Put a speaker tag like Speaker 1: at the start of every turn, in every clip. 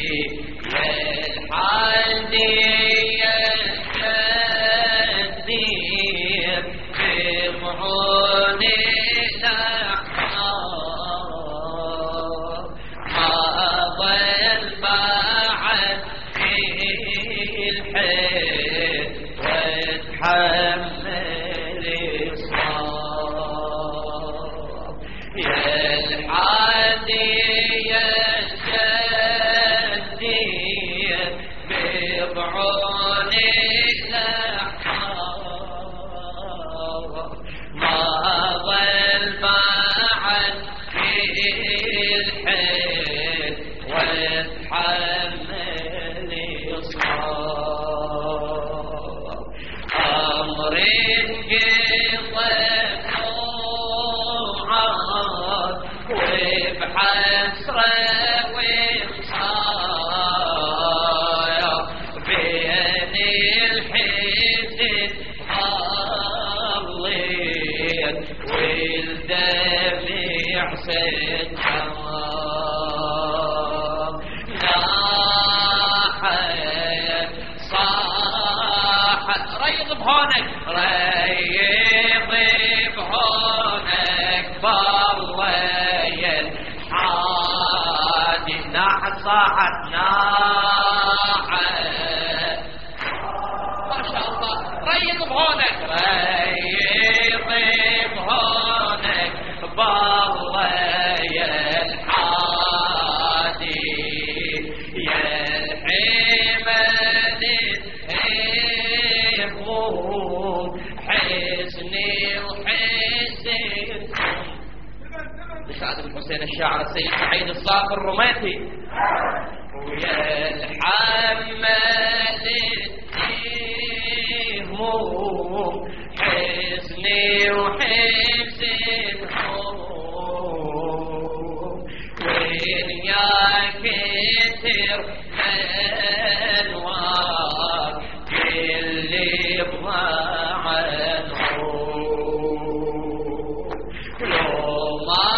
Speaker 1: الشاعر السيد سعيد الصافي الرميثي ويا الحمد هموم حزني وحزن هموم وين يا كتر انوار اللي بضاع عنهم لو ما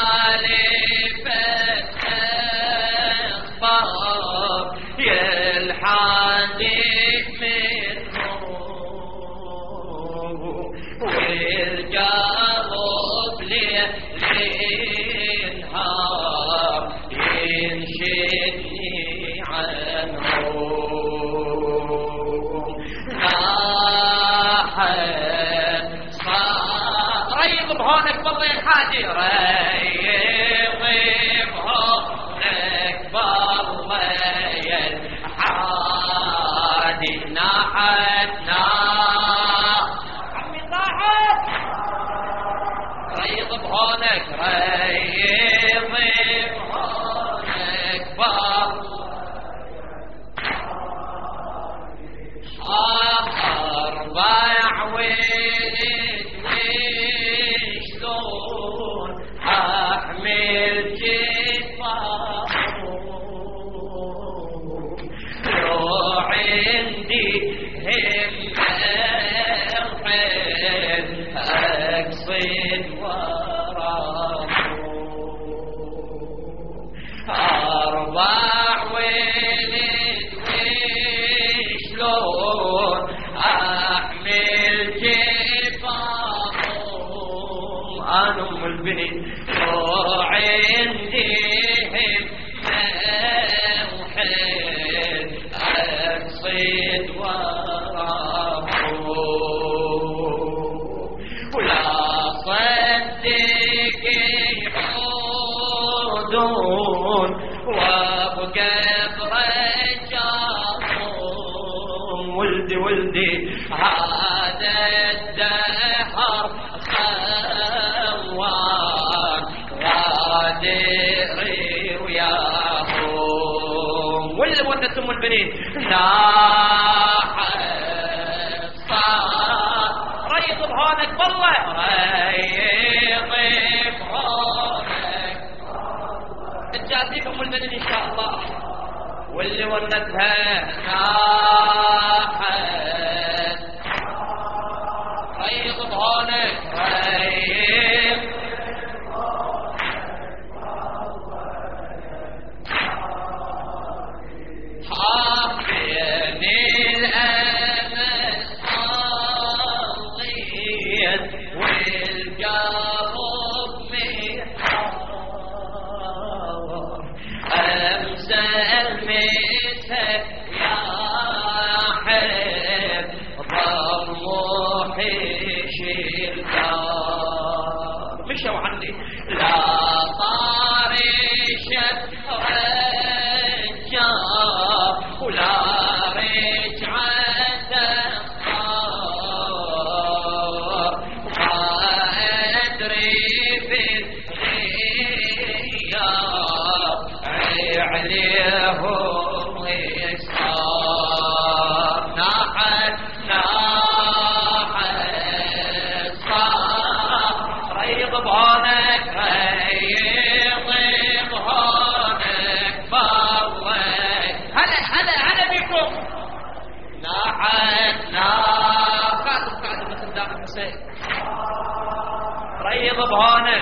Speaker 1: ولدي هذا الدهر خوان غادري وياهم واللي ونتم البنين ناح الصار ريض بهونك بالله ريض بهونك تجازيكم البنين ان شاء الله واللي ونتها ناحت ريض بهونك ريض يا حب ضموحي شيلتار مشوا عني لا طارشت رجع ولا رجعت ما أدري بالغياب عليهم يسار ناحت صار ريض بهونك ريض بهونك باوي هلا بكم ناحت قاعد مثل داخل حسين ريض بهونك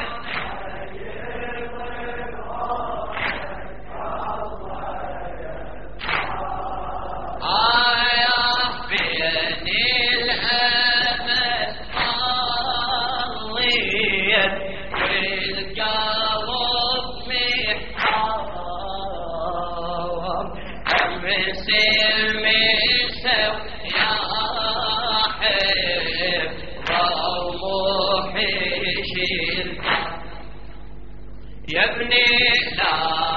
Speaker 1: يا ابني لا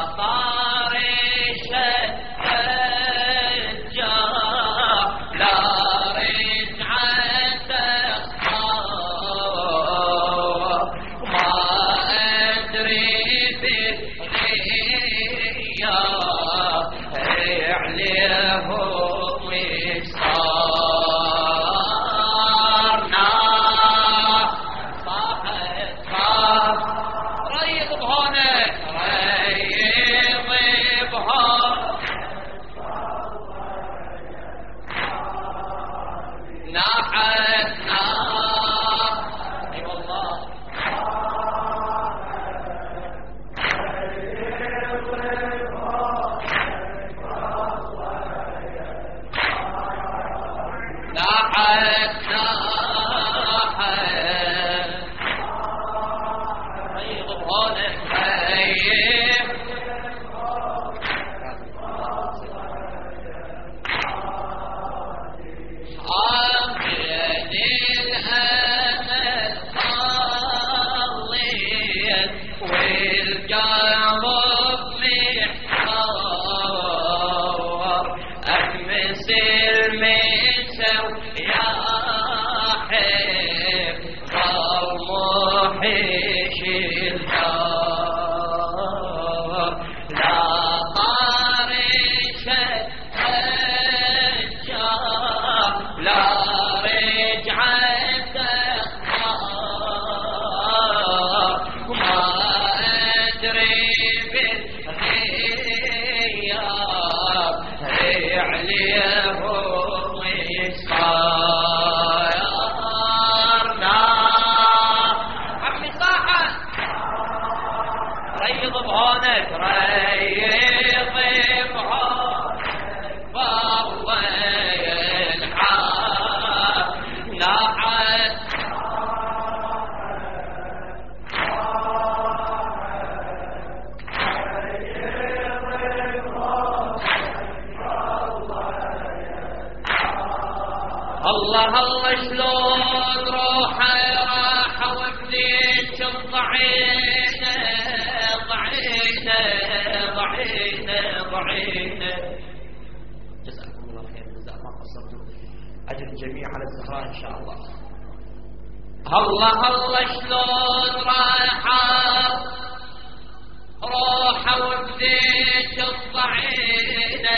Speaker 1: طارش الرجال لا رجعت ما أدري بالغياب عليهم يسار نار صاحت ريض بهونك ريض بهونك ناحت نار اي والله ناحت ريض بهونك ريض بهونك ريض بهونك باوي الحال ناحت الله الله شلون روحه راح وبديت الضعينه ضعينه جزاكم الله خير جزاء ما قصرتم اجر الجميع على الزهراء ان شاء الله الله الله شلون رايحه روحه وبديت الضعينه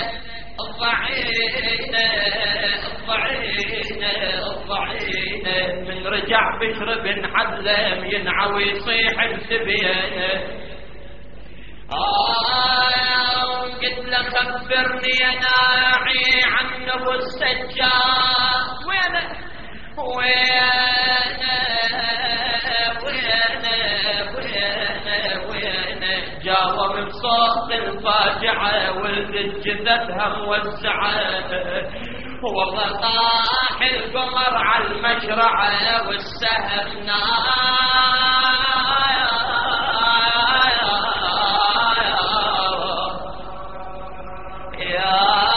Speaker 1: من رجع بشر بن حزم ينعوي يصيح بسبيانه قلت له خبرني يا ناعي عنه السجاد وينه جاوب بصوت الفاجعة ولد جثتها موزعة والله طاح القمر على المشرعة والسهم نار يا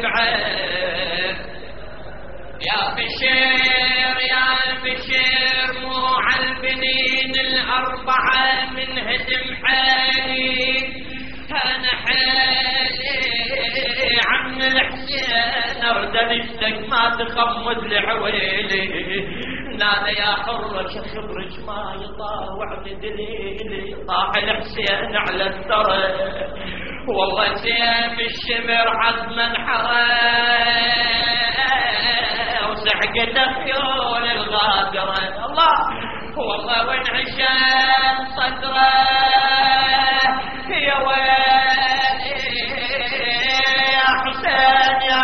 Speaker 1: بعين يا بشير يا بشير مو عالبنين الأربعة من هدم حالي أنا حالي عم الحسين أرد نشتك ما تخمد لعويلي نادى يا حرة خبرك ما يطاوع بدليلي طاح الحسين على الثرى والله سيف الشمر عزما حرى وسحقت خيول الغادرة الله والله وين عشان صدره يا ويلي يا حسين يا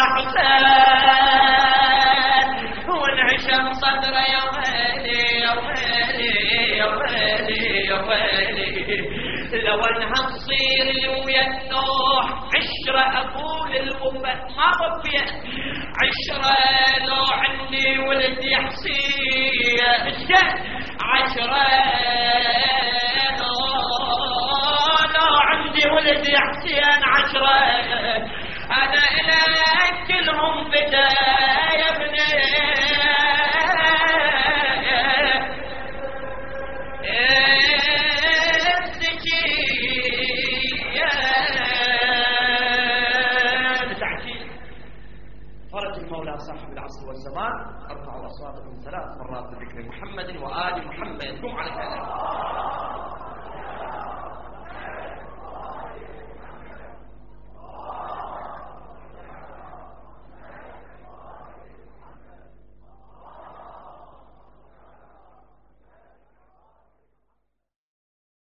Speaker 1: حسين وين عشان صدره يا ويلي يا ويلي يا ويلي يا ويلي لو انها تصير ويا النوح عشرة اقول الوفا ما وفيت عشرة لو عندي ولدي حسين عشرة لو عندي ولدي حسين عشرة انا اليك كلهم فدا يا ابني صاحب العصر والزمان ارفعوا اصواتكم 3 مرات بذكر محمد وآل محمد قم على كذا